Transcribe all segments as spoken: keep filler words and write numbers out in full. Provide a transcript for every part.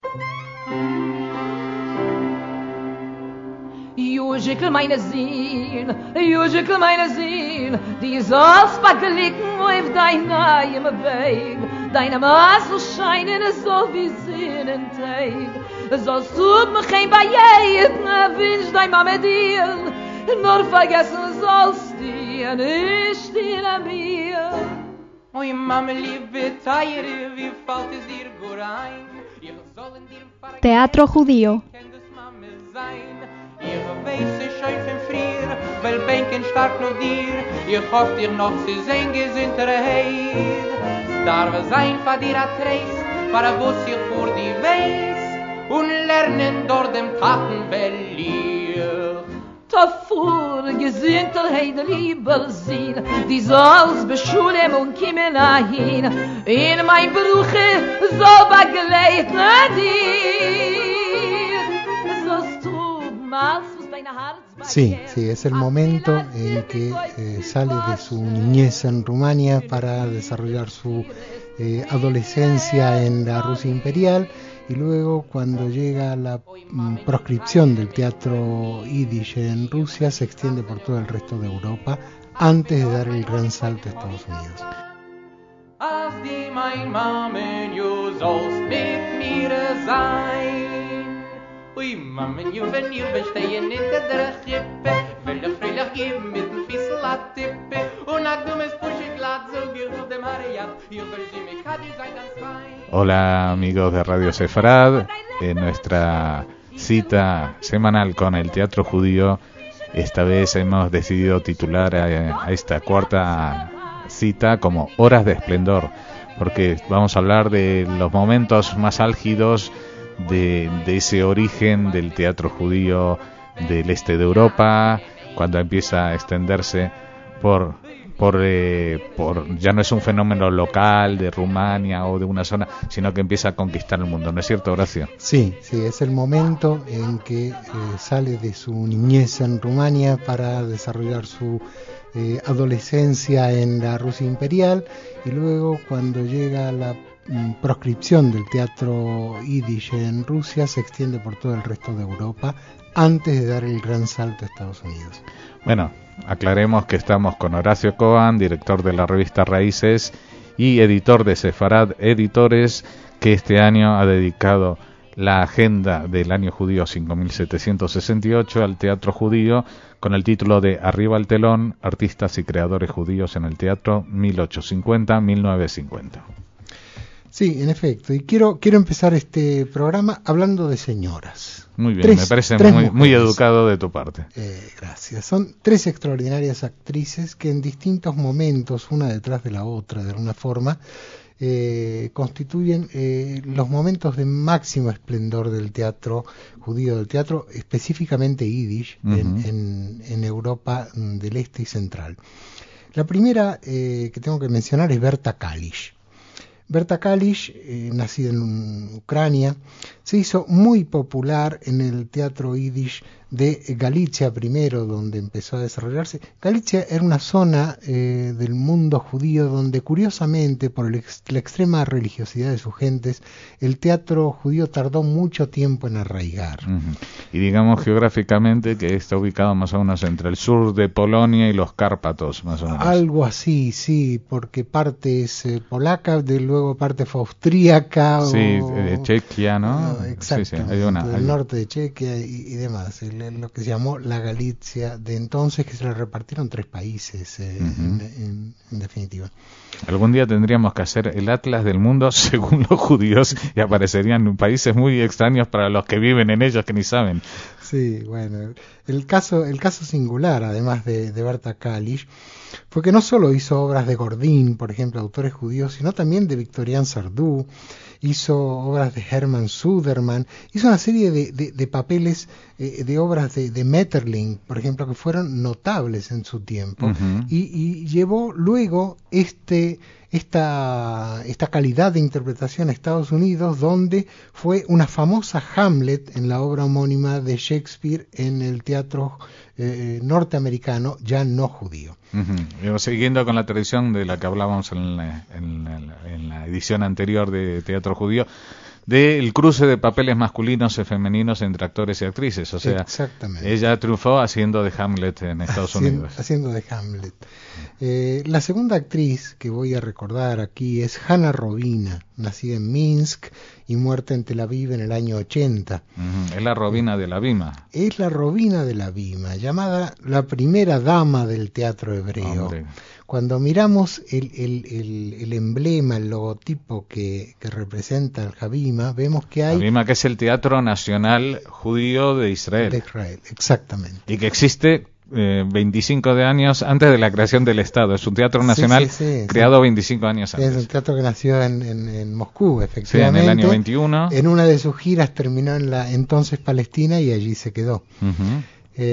Jujikel meine Sinn, Jujikel meine Sinn, die sollst verglicken auf deinem Weg, deine Maß soll scheinen so wie Sonnentag. Sollst du mich kein bei jedem wünsch dein Mama dir, nur vergessen sollst du nicht in mir. Oi Mama liebe Teire, wie fällt es dir gut ein? Ich soll in dir vergessen. Teatro judío. Ich weiß es schon von früher, weil Bänken stark nur dir. Ich hoffe dir noch, sie sehen gesinnter Heid. Darf es sein, für dir a Treist, für was ich vor dir weiß, und lernen dort dem Taten beliebt. Tafur gesinnter Heid lieber sehen, die soll's beschulen und kommen dahin. In mein Bruche so begleiten dir. Sollst du Sí, sí, es el momento en que eh, sale de su niñez en Rumania para desarrollar su eh, adolescencia en la Rusia imperial, y luego cuando llega la mm, proscripción del teatro yiddish en Rusia se extiende por todo el resto de Europa antes de dar el gran salto a Estados Unidos. Als die mein Mamen, du sollst mit mir sein. Ui, Mamen, you wenn you bestehen hinter der Chippe, will ich freilich geben mit dem Fiesel a Tippe, und a dummes Pusche glatt so gilt dem Hariat, ich will sie mit Kaddisch sein ganz fein. Hola amigos de Radio Sefarad, en nuestra cita semanal con el teatro judío, esta vez hemos decidido titular a, a esta cuarta cita como Horas de Esplendor, porque vamos a hablar de los momentos más álgidos De, de ese origen del teatro judío del este de Europa, cuando empieza a extenderse por por eh, por ya no es un fenómeno local de Rumania o de una zona, sino que empieza a conquistar el mundo, ¿no es cierto, Horacio? Sí, sí, es el momento en que eh, sale de su niñez en Rumania para desarrollar su eh, adolescencia en la Rusia imperial, y luego cuando llega la proscripción del teatro yiddish en Rusia se extiende por todo el resto de Europa antes de dar el gran salto a Estados Unidos. Bueno, aclaremos que estamos con Horacio Cohen, director de la revista Raíces y editor de Sefarad Editores, que este año ha dedicado la agenda del año judío cinco mil setecientos sesenta y ocho al teatro judío con el título de Arriba el telón, artistas y creadores judíos en el teatro mil ochocientos cincuenta a mil novecientos cincuenta. Sí, en efecto, y quiero quiero empezar este programa hablando de señoras. Muy bien, tres, me parece muy, muy educado de tu parte. Eh, gracias. Son tres extraordinarias actrices que en distintos momentos, una detrás de la otra, de alguna forma, eh, constituyen eh, los momentos de máximo esplendor del teatro judío, del teatro específicamente yiddish, uh-huh. en, en, en Europa del Este y Central. La primera eh, que tengo que mencionar es Berta Kalish. Berta Kalish, eh, nacida en Ucrania, se hizo muy popular en el teatro yiddish de Galicia primero, donde empezó a desarrollarse. Galicia era una zona eh, del mundo judío donde, curiosamente, por el ex, la extrema religiosidad de sus gentes, el teatro judío tardó mucho tiempo en arraigar. Uh-huh. Y digamos geográficamente que está ubicado más o menos entre el sur de Polonia y los Cárpatos, más o menos. Algo así, sí, porque parte es eh, polaca, de luego parte fue austríaca. Sí, o, de Chequia, ¿no? Uh, exacto, sí, sí, hay una, del hay... norte de Chequia y, y demás. El, lo que se llamó la Galicia de entonces, que se le repartieron tres países, eh, uh-huh. en, en, en definitiva. Algún día tendríamos que hacer el atlas del mundo según los judíos y aparecerían países muy extraños para los que viven en ellos que ni saben. Sí, bueno, el caso el caso singular, además de, de Berta Kalish, fue que no solo hizo obras de Gordín, por ejemplo, autores judíos, sino también de Victorian Sardou, hizo obras de Hermann Sudermann, hizo una serie de, de, de papeles, eh, de obras de, de Metterling, por ejemplo, que fueron notables en su tiempo, uh-huh. y, y llevó luego este esta esta calidad de interpretación a Estados Unidos, donde fue una famosa Hamlet en la obra homónima de Shakespeare en el teatro eh, norteamericano, ya no judío. Uh-huh. Siguiendo con la tradición de la que hablábamos en la, en la, en la edición anterior de Teatro Judío, del cruce de papeles masculinos y femeninos entre actores y actrices. O sea, ella triunfó haciendo de Hamlet en Estados haciendo, Unidos. Haciendo de Hamlet. Eh, la segunda actriz que voy a recordar aquí es Hannah Robina, nacida en Minsk y muerta en Tel Aviv en el año ochenta. Uh-huh. Es la Robina de la Bima. Es la Robina de la Bima, llamada la primera dama del teatro hebreo. Hombre. Cuando miramos el, el, el, el emblema, el logotipo que, que representa el Habima, vemos que hay... Habima, que es el Teatro Nacional Judío de Israel. De Israel, exactamente. Y que existe eh, veinticinco de años antes de la creación del Estado. Es un teatro nacional sí, sí, sí, creado sí. veinticinco años antes. Es un teatro que nació en, en, en Moscú, efectivamente. Sí, en el año veintiuno. En una de sus giras terminó en la entonces Palestina y allí se quedó. Uh-huh.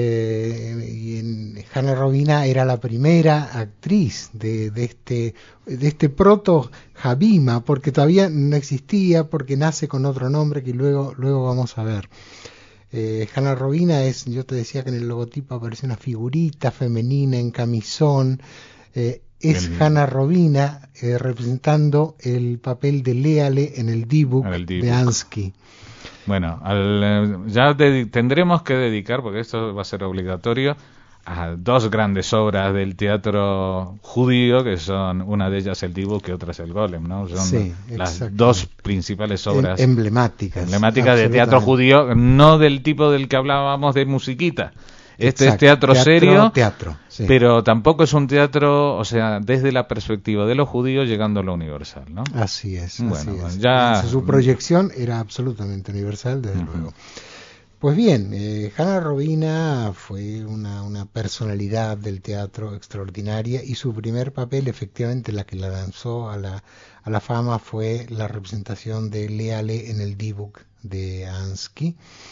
Eh, y en, Hannah Robina era la primera actriz de, de este de este proto Habima, porque todavía no existía, porque nace con otro nombre que luego luego vamos a ver. Eh, Hannah Robina es, yo te decía que en el logotipo aparece una figurita femenina en camisón. Eh, es el... Hannah Robina eh, representando el papel de Léale en el Dibuk de Ansky. Bueno, al, ya de, tendremos que dedicar, porque esto va a ser obligatorio, a dos grandes obras del teatro judío, que son una de ellas el Dibuk y otra es el Golem, ¿no? Son sí, las dos principales obras em, emblemáticas, emblemáticas de teatro judío, no del tipo del que hablábamos de musiquita. Este Exacto, es teatro, teatro serio, teatro, sí. Pero tampoco es un teatro, o sea, desde la perspectiva de los judíos llegando a lo universal, ¿no? Así es, bueno, así es. Ya... Su proyección era absolutamente universal, desde uh-huh. luego. Pues bien, eh, Hannah Robina fue una, una personalidad del teatro extraordinaria y su primer papel, efectivamente, la que la lanzó a la, a la fama fue la representación de Léale en el Dibuk de Ansky.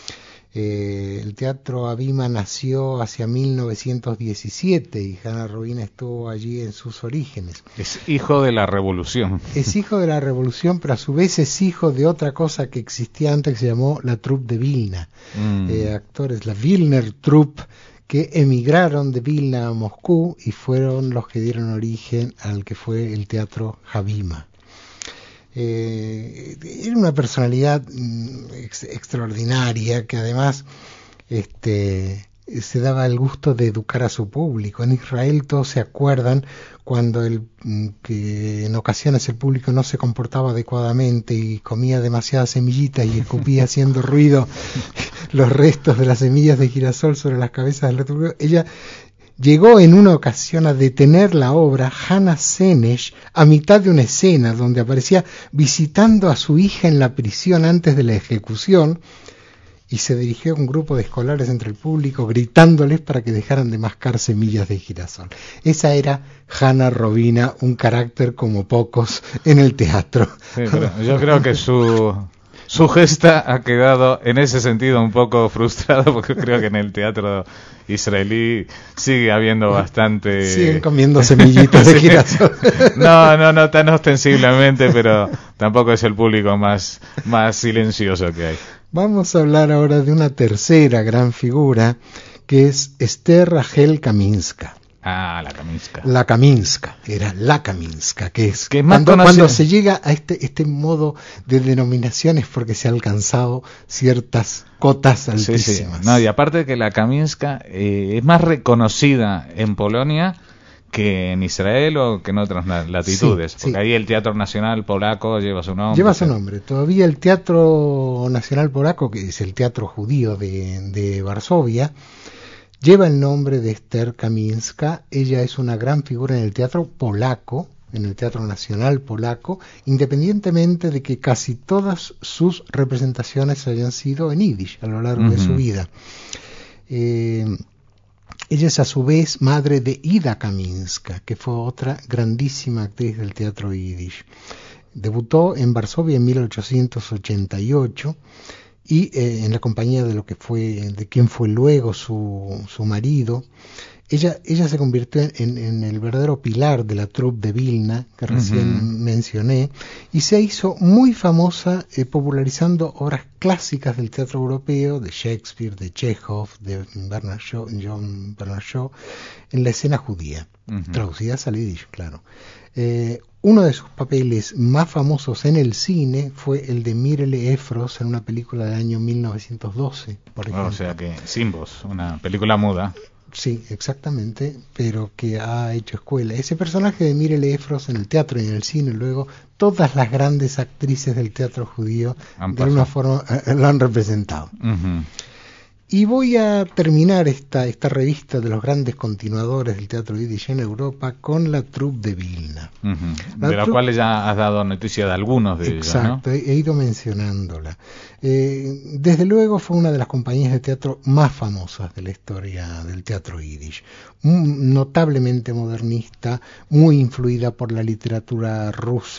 Eh, el teatro Habima nació hacia mil novecientos diecisiete y Hannah Robina estuvo allí en sus orígenes. Es hijo de la revolución. Es hijo de la revolución, pero a su vez es hijo de otra cosa que existía antes que se llamó la Troupe de Vilna. Mm. Eh, actores, la Vilner Troupe, que emigraron de Vilna a Moscú y fueron los que dieron origen al que fue el teatro Habima. Eh, era una personalidad ex, extraordinaria que además este, se daba el gusto de educar a su público. En Israel todos se acuerdan cuando el, que en ocasiones el público no se comportaba adecuadamente y comía demasiadas semillitas y escupía haciendo ruido los restos de las semillas de girasol sobre las cabezas del resto. Ella llegó en una ocasión a detener la obra Hannah Senesh a mitad de una escena donde aparecía visitando a su hija en la prisión antes de la ejecución y se dirigió a un grupo de escolares entre el público gritándoles para que dejaran de mascar semillas de girasol. Esa era Hannah Robina, un carácter como pocos en el teatro. Sí, pero yo creo que su... Su gesta ha quedado en ese sentido un poco frustrado porque creo que en el teatro israelí sigue habiendo bastante... Siguen comiendo semillitas de girasol. No, no, no tan ostensiblemente, pero tampoco es el público más, más silencioso que hay. Vamos a hablar ahora de una tercera gran figura que es Esther Rachel Kaminska. Ah, la Kaminska. La Kaminska, era la Kaminska, que es que más cuando, cuando se llega a este este modo de denominaciones porque se han alcanzado ciertas cotas altísimas. Sí, sí. No, y aparte de que la Kaminska eh, es más reconocida en Polonia que en Israel o que en otras latitudes, sí, porque sí. Ahí el Teatro Nacional Polaco lleva su nombre. Lleva su nombre. Todavía el Teatro Nacional Polaco, que es el teatro judío de, de Varsovia, lleva el nombre de Esther Kaminska. Ella es una gran figura en el teatro polaco, en el Teatro Nacional Polaco, independientemente de que casi todas sus representaciones hayan sido en yiddish a lo largo uh-huh. de su vida. Eh, ella es a su vez madre de Ida Kaminska, que fue otra grandísima actriz del teatro yiddish. Debutó en Varsovia en mil ochocientos ochenta y ocho y eh, en la compañía de lo que fue, de quien fue luego su, su marido, Ella, ella se convirtió en, en, en el verdadero pilar de la troupe de Vilna, que recién uh-huh. mencioné, y se hizo muy famosa eh, popularizando obras clásicas del teatro europeo, de Shakespeare, de Chekhov, de Bernard Shaw, John Bernard Shaw, en la escena judía, uh-huh. traducidas al yiddish, claro. Eh, uno de sus papeles más famosos en el cine fue el de Mirele Efros en una película del año mil novecientos doce, por ejemplo. O sea que Sin voz, una película muda. Sí, exactamente, pero que ha hecho escuela. Ese personaje de Mirele Efros en el teatro y en el cine, luego todas las grandes actrices del teatro judío han de alguna forma eh, lo han representado. Uh-huh. Y voy a terminar esta, esta revista de los grandes continuadores del teatro yiddish en Europa con la troupe de Vilna. Uh-huh. La de la troupe... cual ya has dado noticia de algunos de ellos, ¿no? Exacto, he ido mencionándola. Eh, desde luego fue una de las compañías de teatro más famosas de la historia del teatro yiddish. Notablemente modernista, muy influida por la literatura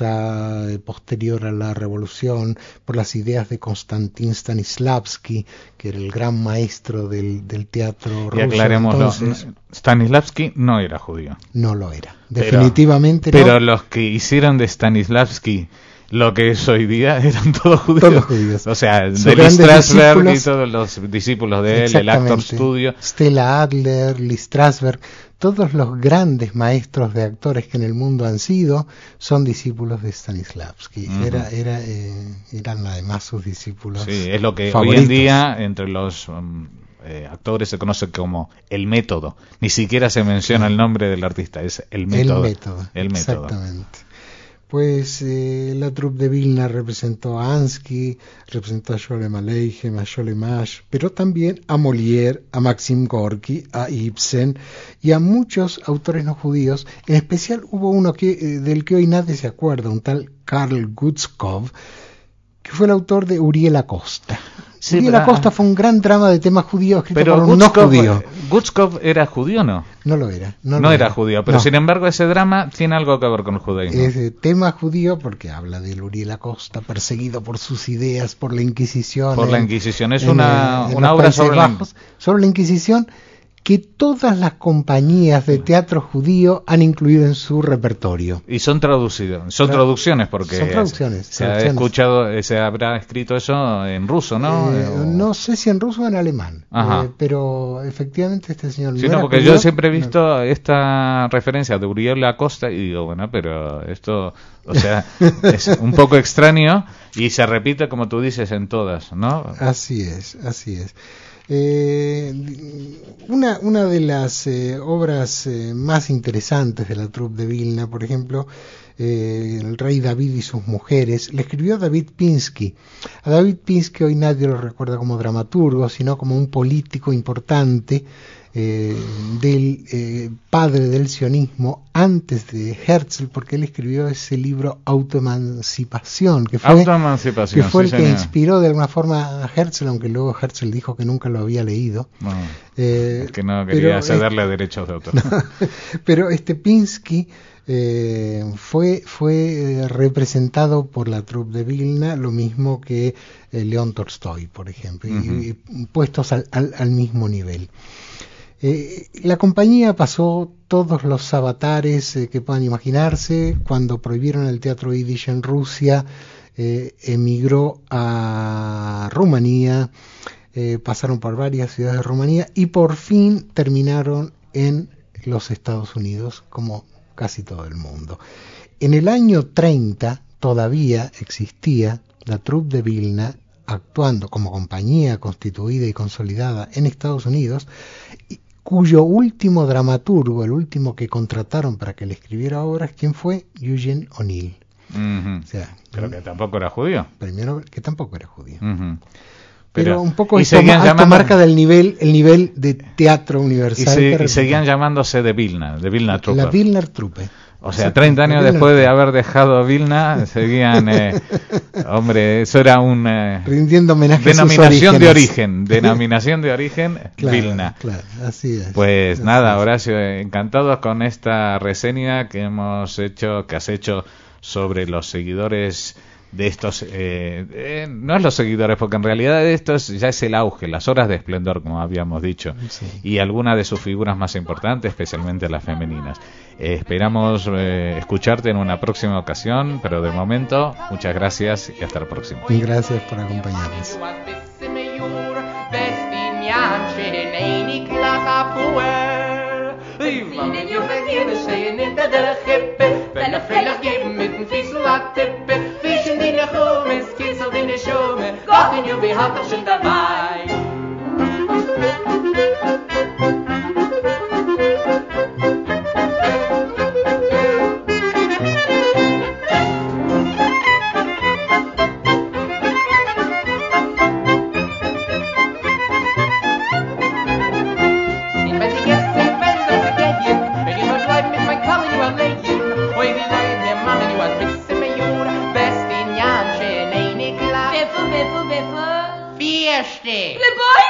rusa eh, posterior a la revolución, por las ideas de Konstantin Stanislavski, que era el gran maestro del, del teatro ruso. Y aclarémoslo, Stanislavski no era judío. No lo era, definitivamente pero, no. Pero los que hicieron de Stanislavski lo que es hoy día eran todos judíos. Todos judíos. O sea, de Lee Strasberg y todos los discípulos de él, el Actor Studio. Stella Adler, Lee Strasberg, todos los grandes maestros de actores que en el mundo han sido, son discípulos de Stanislavski. Uh-huh. Era, era, eh, eran además sus discípulos. Sí, es lo que favoritos. Hoy en día entre los um, eh, actores se conoce como el método. Ni siquiera se menciona sí. el nombre del artista, es el método. El método, el método. Exactamente. Pues eh, la troupe de Vilna representó a Ansky, representó a Sholem Aleichem, a Sholem Asch, pero también a Molière, a Maxim Gorky, a Ibsen y a muchos autores no judíos. En especial hubo uno que eh, del que hoy nadie se acuerda, un tal Karl Gutzkow, que fue el autor de Uriel Acosta. Sí, Uriel Acosta fue un gran drama de tema judío escrito pero por un Gutzkow, no judío. ¿Gutzkow era judío o no? No lo era. No, no lo era, era judío, pero no. sin embargo ese drama tiene algo que ver con el judaísmo. Es de tema judío porque habla de Uriel Acosta perseguido por sus ideas, por la Inquisición. Por en, la Inquisición, es en, una, en una obra sobre la... sobre la Inquisición que todas las compañías de teatro judío han incluido en su repertorio. Y son traducidos, son Tra- traducciones porque son traducciones, se, traducciones. ha escuchado, se habrá escrito eso en ruso, ¿no? Eh, o... No sé si en ruso o en alemán, eh, pero efectivamente este señor... Sí, no, no era porque judío, yo siempre he visto no. esta referencia de Uriel Acosta y digo, bueno, pero esto, o sea, es un poco extraño y se repite como tú dices en todas, ¿no? Así es, así es. Eh, una, una de las eh, obras eh, más interesantes de la troupe de Vilna, por ejemplo, eh, El rey David y sus mujeres, le escribió David Pinsky. A David Pinsky hoy nadie lo recuerda como dramaturgo, sino como un político importante eh, del eh, padre del sionismo antes de Herzl, porque él escribió ese libro Autoemancipación, que fue, Autoemancipación, que fue sí, el que señor. inspiró de alguna forma a Herzl, aunque luego Herzl dijo que nunca lo había leído. No, eh, es que no quería pero, cederle eh, derechos de autor. No, pero este Pinsky eh, fue fue eh, representado por la troupe de Vilna, lo mismo que eh, León Tolstoy, por ejemplo, uh-huh. y, y puestos al, al, al mismo nivel. Eh, la compañía pasó todos los avatares eh, que puedan imaginarse. Cuando prohibieron el teatro yiddish en Rusia, eh, emigró a Rumanía, eh, pasaron por varias ciudades de Rumanía y por fin terminaron en los Estados Unidos, como casi todo el mundo. En el año treinta todavía existía la troupe de Vilna actuando como compañía constituida y consolidada en Estados Unidos, y cuyo último dramaturgo, el último que contrataron para que le escribiera obras, ¿quién fue? Eugene O'Neill. Uh-huh. O sea, pero que tampoco era judío. Primero, que tampoco era judío. Uh-huh. Pero, pero un poco y esto, seguían esto llamando... marca del nivel, el nivel de teatro universal. Y, se, que y seguían llamándose de Vilna, de Vilna Truppe. La Vilna Truppe. O sea, treinta años después de haber dejado Vilna, seguían, eh, hombre, eso era un... Eh, rindiendo homenaje denominación a sus de origen, denominación de origen, claro, Vilna. Claro, así es. Pues así nada, es. Horacio, encantados con esta reseña que hemos hecho, que has hecho sobre los seguidores de estos, eh, eh, no es los seguidores, porque en realidad esto es, ya es el auge, las horas de esplendor, como habíamos dicho, Sí. y algunas de sus figuras más importantes, especialmente las femeninas. Eh, esperamos eh, escucharte en una próxima ocasión, pero de momento, muchas gracias y hasta la próxima. Y gracias por acompañarnos. Bella vrijdag geven met een vliesel laat tippen. Vision die naar home is, kitzel die naar shome. Gott in jou, wir hatten schon dabei. Le boy